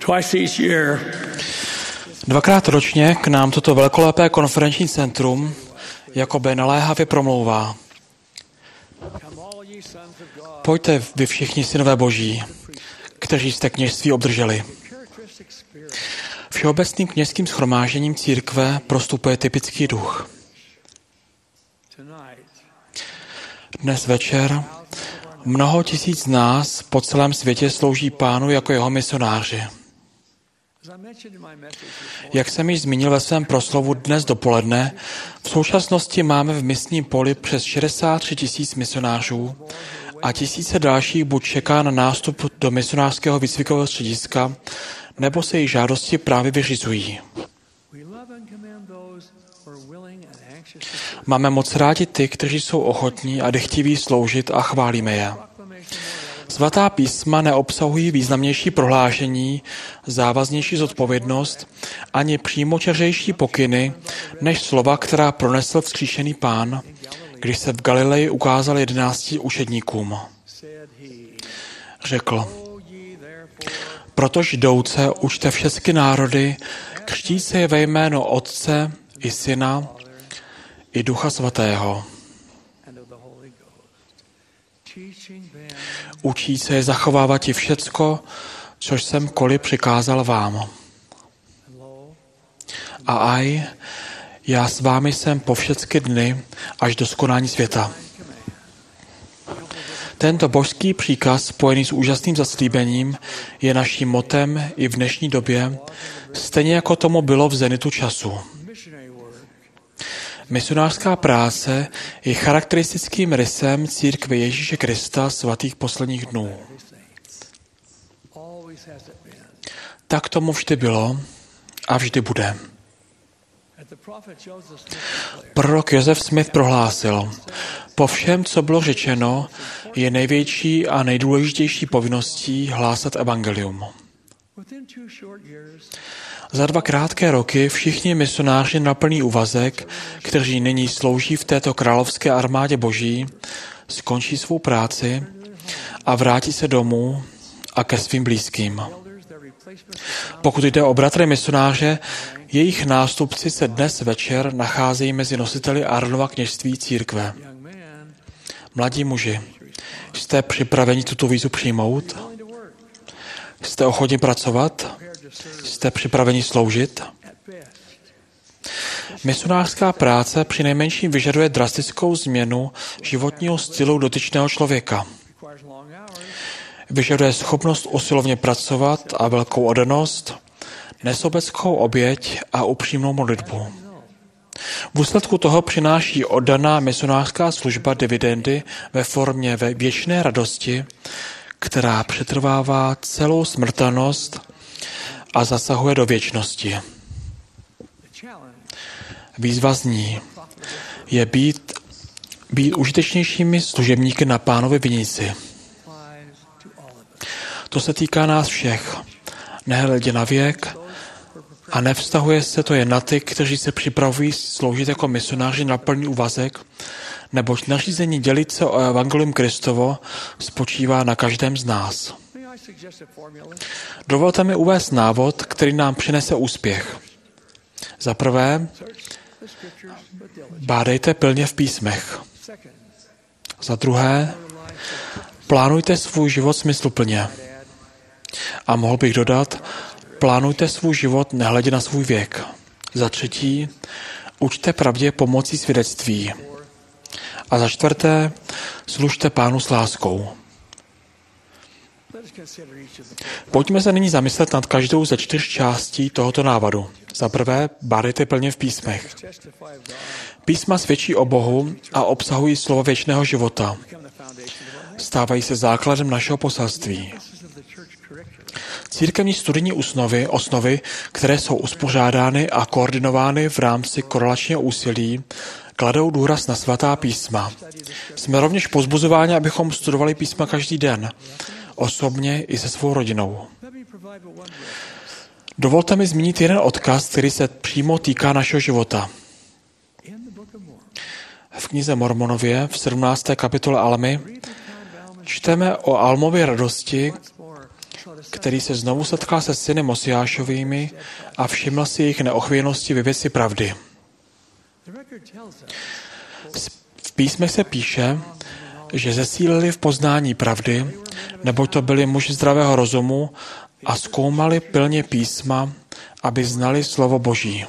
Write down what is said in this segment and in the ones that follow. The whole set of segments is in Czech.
Twice each year, Dvakrát ročně k nám toto velkolepé konferenční centrum jakoby naléhavě promlouvá. Pojďte vy všichni synové Boží, kteří jste kněžství obdrželi. Všeobecným kněžským shromážděním církve prostupuje typický duch. Dnes večer mnoho tisíc z nás po celém světě slouží Pánu jako jeho misionáři. Jak jsem již zmínil ve svém proslovu dnes dopoledne, v současnosti máme v misním poli přes 63 tisíc misionářů a tisíce dalších buď čeká na nástup do misionářského výcvikového střediska, nebo se jejich žádosti právě vyřizují. Máme moc rádi ty, kteří jsou ochotní a dechtiví sloužit a chválíme je. Svatá písma neobsahují významnější prohlášení, závaznější zodpovědnost ani přímočařejší pokyny, než slova, která pronesl vzkříšený Pán, když se v Galileji ukázal 11 učedníkům. Řekl: Proto židouce učte všechny národy, křtít se je ve jméno Otce i Syna i Ducha Svatého. Učí se je zachovávat i všecko, což jsem koli přikázal vám. A aj, já s vámi jsem po všechny dny až do skonání světa. Tento božský příkaz, spojený s úžasným zaslíbením, je naším motem i v dnešní době, stejně jako tomu bylo v zenitu času. Misionářská práce je charakteristickým rysem církve Ježíše Krista svatých posledních dnů. Tak tomu vždy bylo a vždy bude. Prorok Joseph Smith prohlásil: po všem, co bylo řečeno, je největší a nejdůležitější povinností hlásat evangelium. Za 2 krátké roky všichni misionáři na plný úvazek, kteří nyní slouží v této královské armádě Boží, skončí svou práci a vrátí se domů a ke svým blízkým. Pokud jde o bratry misionáře, jejich nástupci se dnes večer nacházejí mezi nositeli Aaronova kněžství církve. Mladí muži, jste připraveni tuto výzvu přijmout? Jste ochotni pracovat? Jste připraveni sloužit? Misionářská práce přinejmenším vyžaduje drastickou změnu životního stylu dotyčného člověka. Vyžaduje schopnost usilovně pracovat a velkou oddanost, nesobeckou oběť a upřímnou modlitbu. V důsledku toho přináší oddaná misionářská služba dividendy ve formě věčné radosti, která přetrvává celou smrtelnost a zasahuje do věčnosti. Výzva zní: je být užitečnějšími služebníky na Pánově vinici. To se týká nás všech, nehledě na věk, a nevztahuje se to jen na ty, kteří se připravují sloužit jako misionáři na plný úvazek, neboť nařízení dělit se o evangelium Kristovo spočívá na každém z nás. Dovolte mi uvést návod, který nám přinese úspěch. Za prvé, bádejte pilně v písmech. Za druhé, plánujte svůj život smysluplně. A mohl bych dodat, plánujte svůj život nehledě na svůj věk. Za třetí, učte pravdě pomocí svědectví. A za čtvrté, služte Pánu s láskou. Pojďme se nyní zamyslet nad každou ze 4 částí tohoto návadu. Za prvé, bádejte plně v písmech. Písma svědčí o Bohu a obsahují slova věčného života. Stávají se základem našeho poselství. Církevní studijní osnovy, které jsou uspořádány a koordinovány v rámci korelačního úsilí, kladou důraz na svatá písma. Jsme rovněž povzbuzováni, abychom studovali písma každý den, osobně i se svou rodinou. Dovolte mi zmínit jeden odkaz, který se přímo týká našeho života. V knize Mormonově v 17. kapitole Almy čteme o Almově radosti, který se znovu setkal se syny Mosiášovými a všiml si jejich neochvějnosti ve věci pravdy. V písmech se píše, že zesílili v poznání pravdy, neboť to byli muži zdravého rozumu a zkoumali pilně písma, aby znali slovo Boží.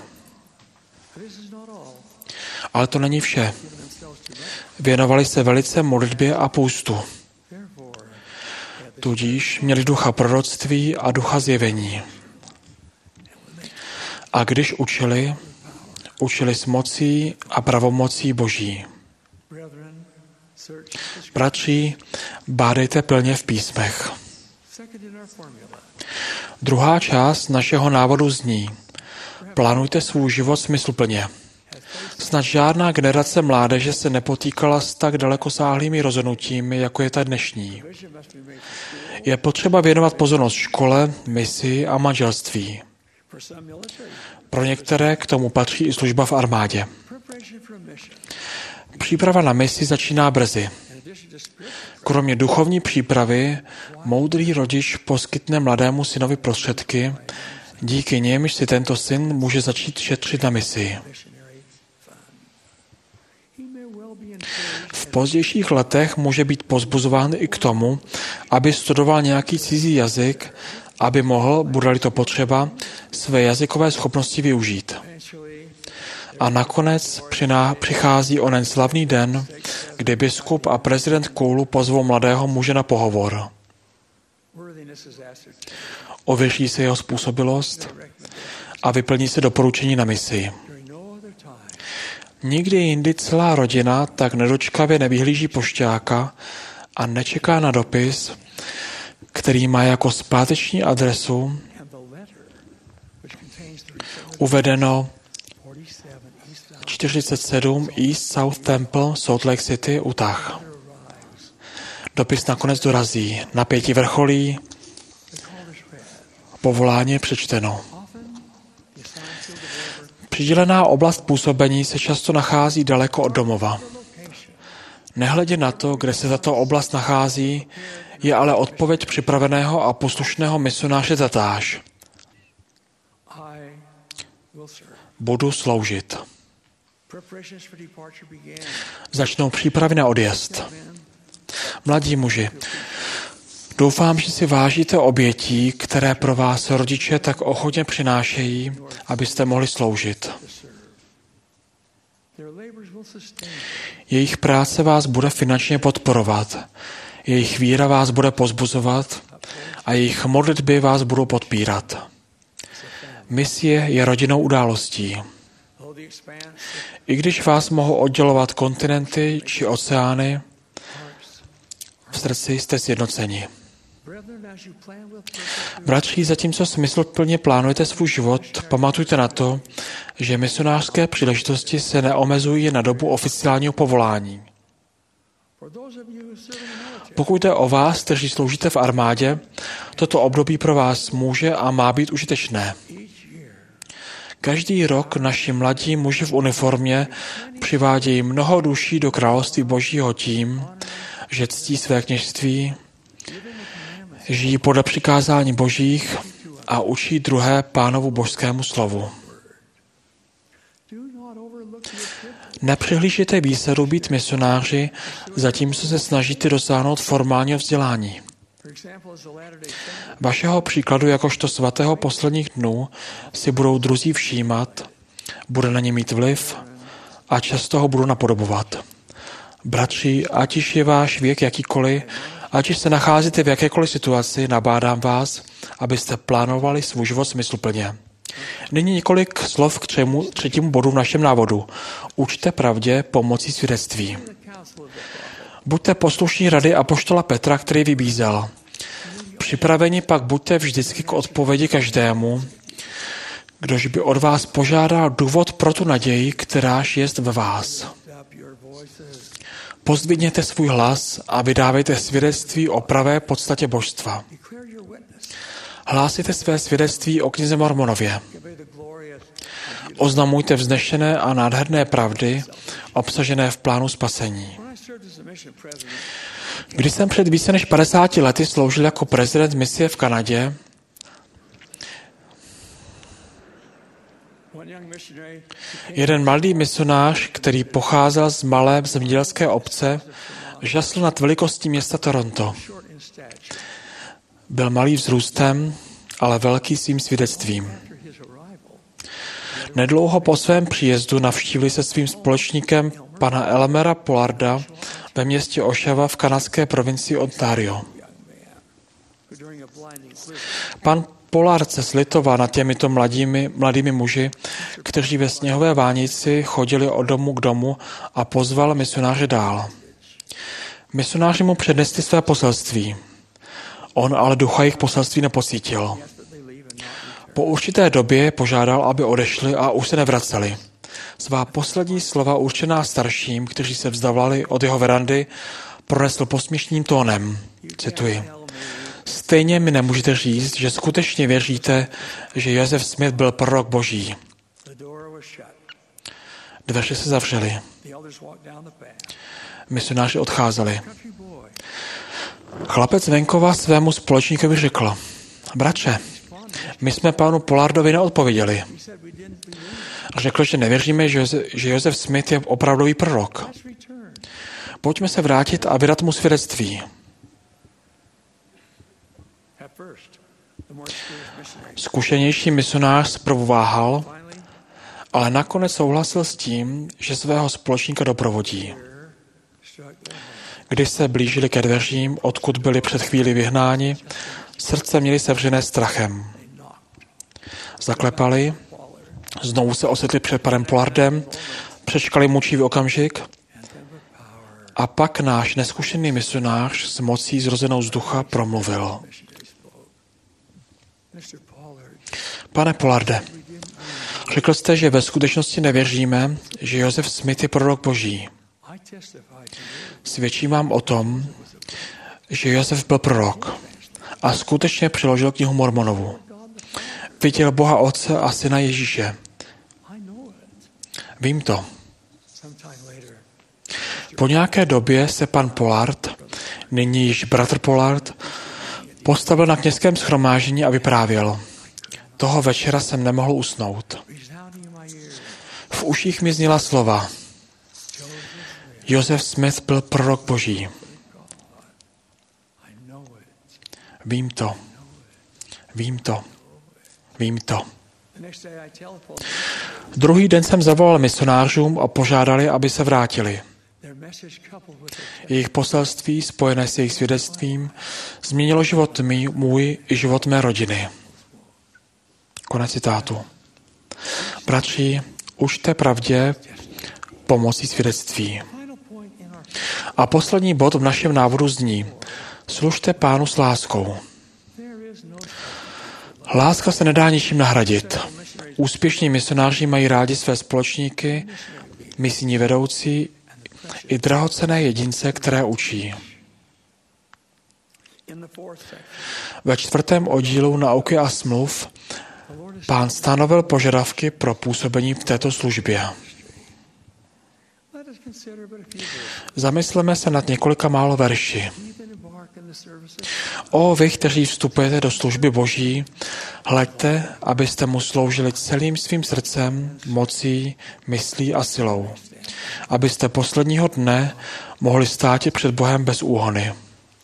Ale to není vše. Věnovali se velice modlitbě a půstu. Tudíž měli ducha proroctví a ducha zjevení. A když učili s mocí a pravomocí Boží. Bratři, bádejte pilně v písmech. Druhá část našeho návodu zní: plánujte svůj život smysluplně. Snad žádná generace mládeže se nepotýkala s tak dalekosáhlými rozhodnutími, jako je ta dnešní. Je potřeba věnovat pozornost škole, misi a manželství. Pro některé k tomu patří i služba v armádě. Příprava na misi začíná brzy. Kromě duchovní přípravy, moudrý rodič poskytne mladému synovi prostředky, díky nimž si tento syn může začít šetřit na misi. V pozdějších letech může být povzbuzován i k tomu, aby studoval nějaký cizí jazyk, aby mohl, bude-li to potřeba, své jazykové schopnosti využít. A nakonec přichází onen slavný den, kdy biskup a prezident Koulu pozvou mladého muže na pohovor. Ověří se jeho způsobilost a vyplní se doporučení na misi. Nikdy jindy celá rodina tak nedočkavě nevyhlíží pošťáka a nečeká na dopis, který má jako zpáteční adresu uvedeno 47 East South Temple, Salt Lake City, Utah. Dopis nakonec dorazí, napětí vrcholí, povolání je přečteno. Přidělená oblast působení se často nachází daleko od domova. Nehledě na to, kde se tato oblast nachází, je ale odpověď připraveného a poslušného misionáře tatáž. Budu sloužit. Začnou přípravy na odjezd. Mladí muži, doufám, že si vážíte obětí, které pro vás rodiče tak ochotně přinášejí, abyste mohli sloužit. Jejich práce vás bude finančně podporovat, jejich víra vás bude povzbuzovat a jejich modlitby vás budou podpírat. Misie je rodinnou událostí. I když vás mohou oddělovat kontinenty či oceány, v srdci jste sjednoceni. Bratři, zatímco smysluplně plánujete svůj život, pamatujte na to, že misionářské příležitosti se neomezují na dobu oficiálního povolání. Pokud jde o vás, kteří sloužíte v armádě, toto období pro vás může a má být užitečné. Každý rok naši mladí muži v uniformě přivádějí mnoho duší do království Božího tím, že ctí své kněžství, žijí podle přikázání Božích a učí druhé Pánovu božskému slovu. Nepřehlížíte výsadu být misionáři, zatímco se snažíte dosáhnout formálního vzdělání. Vašeho příkladu jakožto svatého posledních dnů si budou druzí všímat, bude na ně mít vliv a často ho budou napodobovat. Bratři, ať již je váš věk jakýkoliv, ať již se nacházíte v jakékoliv situaci, nabádám vás, abyste plánovali svůj život smysluplně. Nyní několik slov k třetímu bodu v našem návodu. Učte pravdě pomocí svědectví. Buďte poslušní rady apoštola Petra, který vybízel. Připraveni pak buďte vždycky k odpovědi každému, kdož by od vás požádal důvod pro tu naději, kteráž jest ve vás. Pozdvihněte svůj hlas a vydávejte svědectví o pravé podstatě božstva. Hlásíte své svědectví o knize Mormonově. Oznamujte vznešené a nádherné pravdy, obsažené v plánu spasení. Když jsem před více než 50 lety sloužil jako prezident misie v Kanadě, jeden mladý misionář, který pocházel z malé zemědělské obce, žasl nad velikostí města Toronto. Byl malý vzrůstem, ale velký svým svědectvím. Nedlouho po svém příjezdu navštívili se svým společníkem pana Elmera Pollarda ve městě Oshawa v kanadské provincii Ontario. Pan Pollard se slitoval nad těmito mladými muži, kteří ve sněhové vánici chodili od domu k domu a pozval misionáře dál. Misionáři mu přednesli své poselství. On ale ducha jejich poselství nepocítil. Po určité době požádal, aby odešli a už se nevraceli. Svá poslední slova určená starším, kteří se vzdavali od jeho verandy, pronesl posměšným tónem. Cituji. Stejně mi nemůžete říct, že skutečně věříte, že Joseph Smith byl prorok Boží. Dveře se zavřely. Misionáři odcházeli. Chlapec venkova svému společníkovi řekl, bratře, my jsme panu Pollardovi neodpověděli. A řekl, že nevěříme, že Joseph Smith je opravdový prorok. Pojďme se vrátit a vydat mu svědectví. Zkušenější misionář zprvu váhal, ale nakonec souhlasil s tím, že svého společníka doprovodí. Když se blížili ke dveřím, odkud byli před chvíli vyhnáni, srdce měli sevřené strachem. Zaklepali, znovu se ocitli před panem Pollardem, přečkali mučivý okamžik a pak náš neskušený misionář s mocí zrozenou z ducha promluvil. Pane Pollarde, řekl jste, že ve skutečnosti nevěříme, že Joseph Smith je prorok Boží. Svědčím vám o tom, že Josef byl prorok a skutečně přiložil knihu Mormonovu. Viděl Boha Otce a Syna Ježíše. Vím to. Po nějaké době se pan Pollard, nyní již bratr Pollard, postavil na kněžském shromáždění a vyprávěl. Toho večera jsem nemohl usnout. V uších mi zněla slova. Joseph Smith byl prorok Boží. Vím to. Vím to. Vím to. Druhý den jsem zavolal misionářům a požádali, aby se vrátili. Jejich poselství, spojené s jejich svědectvím, změnilo život můj i život mé rodiny. Konec citátu. Bratři, učte pravdě pomocí svědectví. A poslední bod v našem návodu zní, služte Pánu s láskou. Láska se nedá ničím nahradit. Úspěšní misionáři mají rádi své společníky, misijní vedoucí i drahocenné jedince, které učí. Ve 4. oddílu Nauky a smluv Pán stanovil požadavky pro působení v této službě. Zamysleme se nad několika málo verši. O vy, kteří vstupujete do služby Boží, hleďte, abyste mu sloužili celým svým srdcem, mocí, myslí a silou. Abyste posledního dne mohli stát před Bohem bez úhony.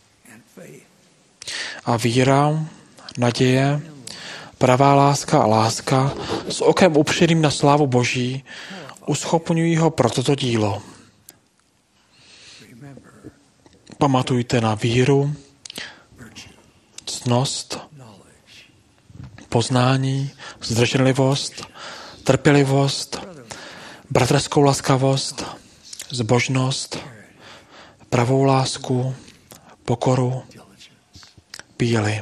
A víra, naděje, pravá láska a láska s okem upřeným na slávu Boží uschopňují ho pro toto dílo. Pamatujte na víru, ctnost, poznání, zdrženlivost, trpělivost, bratrskou laskavost, zbožnost, pravou lásku, pokoru, píli.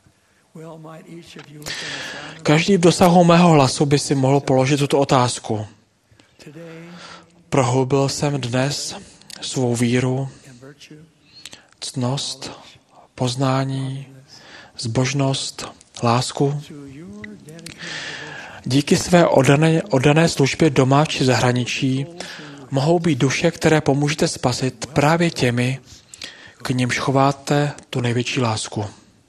Každý v dosahu mého hlasu by si mohl položit tuto otázku. Prohloubil jsem dnes svou víru, ctnost, poznání, zbožnost, lásku? Díky své oddané službě doma či zahraničí mohou být duše, které pomůžete spasit právě těmi, k nimž chováte tu největší lásku.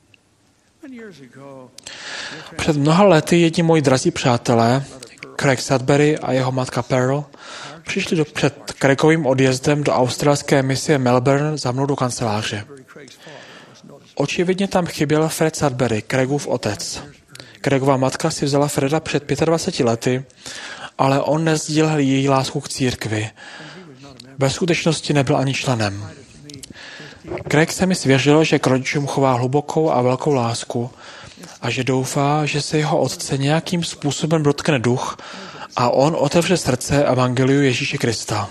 Před mnoha lety jedni moji drazí přátelé, Craig Sudbury a jeho matka Pearl, přišli před Craigovým odjezdem do australské misie Melbourne za mnou do kanceláře. Očividně tam chyběl Fred Sudbury, Craigův otec. Craigova matka si vzala Freda před 25 lety, ale on nesdílel její lásku k církvi. Ve skutečnosti nebyl ani členem. Craig se mi svěřil, že k rodičům chová hlubokou a velkou lásku a že doufá, že se jeho otce nějakým způsobem dotkne duch a on otevře srdce evangeliu Ježíše Krista.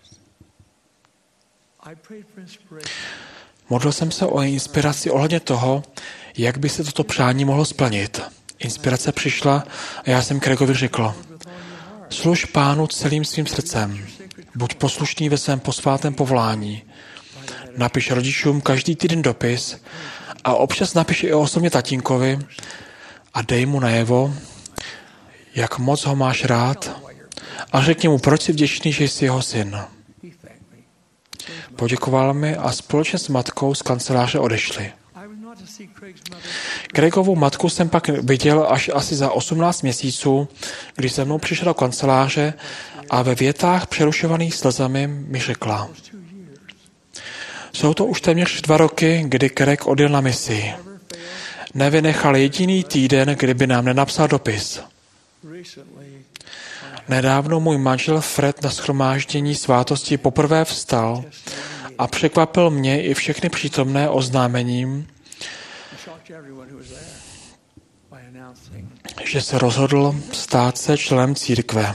Modlil jsem se o inspiraci ohledně toho, jak by se toto přání mohlo splnit. Inspirace přišla a já jsem Craigovi řekl: služ Pánu celým svým srdcem, buď poslušný ve svém posvátném povolání, napiš rodičům každý týden dopis a občas napiš i osobně tatínkovi a dej mu najevo, jak moc ho máš rád a řekni mu, proč jsi vděčný, že jsi jeho syn. Poděkoval mi a společně s matkou z kanceláře odešli. Craigovu matku jsem pak viděl až asi za 18 měsíců, když se mnou přišel do kanceláře a ve větách přerušovaných slzami mi řekla: jsou to už téměř 2 roky, kdy Craig odjel na misi. Nevynechal jediný týden, kdyby nám nenapsal dopis. Nedávno můj manžel Fred na shromáždění svátosti poprvé vstal a překvapil mě i všechny přítomné oznámením, že se rozhodl stát se členem církve.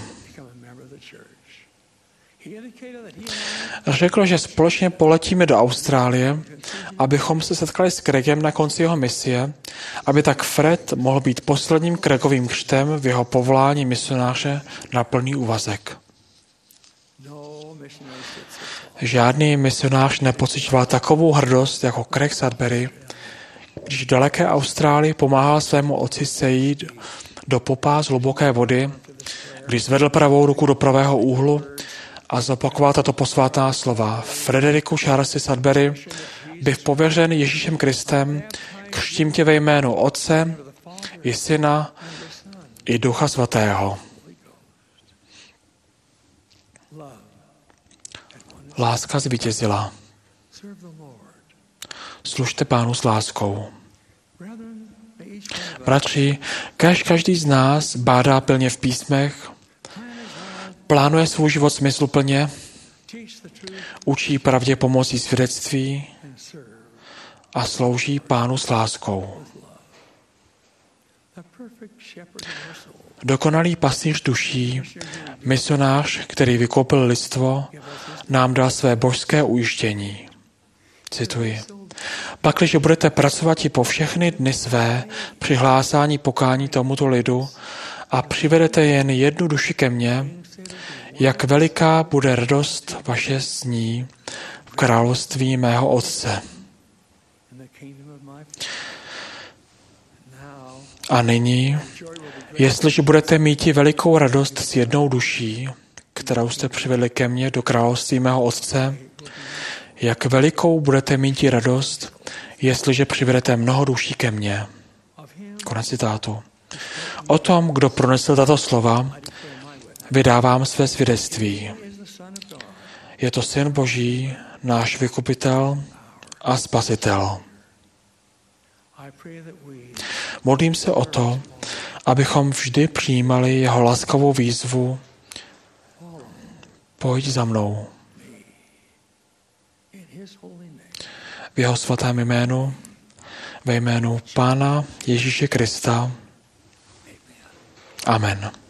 Řekl, že společně poletíme do Austrálie, abychom se setkali s Craigem na konci jeho misie, aby tak Fred mohl být posledním Craigovým křtem v jeho povolání misionáře na plný úvazek. Žádný misionář nepociťoval takovou hrdost jako Craig Sudbury, když v daleké Austrálii pomáhal svému otci sejít do popa z hluboké vody, když zvedl pravou ruku do pravého úhlu a zopakoval tato posvátná slova: Frederiku Charlesi Sudbury, bych pověřen Ježíšem Kristem, křtím tě ve jménu Otce i Syna i Ducha Svatého. Láska zvítězila. Služte Pánu s láskou. Bratři, každý z nás bádá pilně v písmech, plánuje svůj život smysluplně, učí pravdě pomocí svědectví a slouží Pánu s láskou. Dokonalý pastýř duší, misionář, který vykoupil lidstvo, nám dal své božské ujištění. Cituji: pakliže budete pracovat i po všechny dny své při hlásání pokání tomuto lidu a přivedete jen jednu duši ke mně, jak veliká bude radost vaše s ní v království mého Otce. A nyní, jestliže budete mít velikou radost s jednou duší, kterou jste přivedli ke mně do království mého Otce, jak velikou budete mít radost, jestliže přivedete mnoho duší ke mně. Konec citátu. O tom, kdo pronesl tato slova, vydávám své svědectví. Je to Syn Boží, náš vykupitel a spasitel. Modlím se o to, abychom vždy přijímali jeho laskavou výzvu: pojď za mnou. V jeho svatém jménu, ve jménu Pána Ježíše Krista. Amen.